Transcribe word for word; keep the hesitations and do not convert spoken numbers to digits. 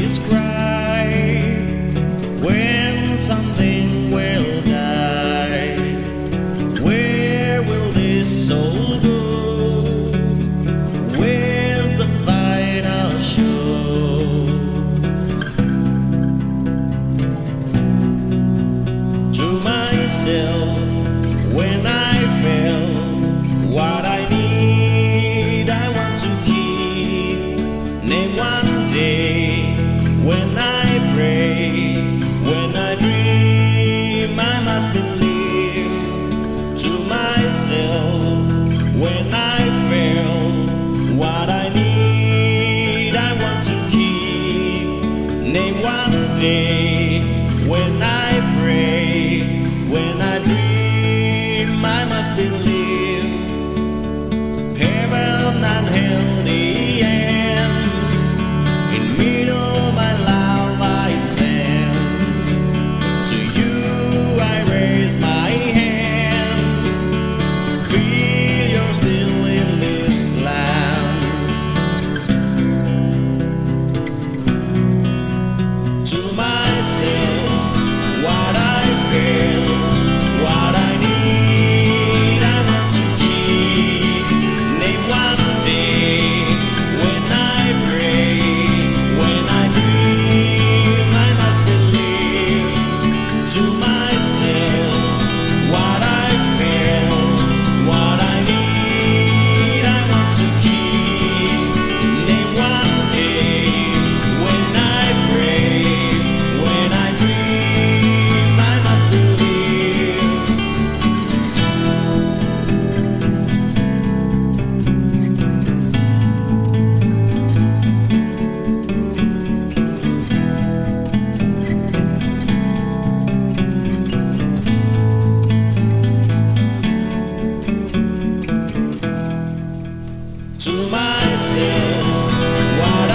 is cry when something will die. Where will this soul go? Where's the final show? To myself, when I fail, what I need, I want to keep. Name one day when I pray, when I dream, I must believe. To myself, when I fail, what I need, I want to keep. Name one day when I pray, when I dream, I must believe. Heaven and hell, the end. In middle, my love I send. To you I raise my hand. Feel you're still in this land. To myself, what I feel, what I need, I want to keep. Name one day when I pray, when I dream, I must believe. To myself, what I feel, what I need, I want to keep. Name one day when I pray, when I dream, I must believe. To myself, what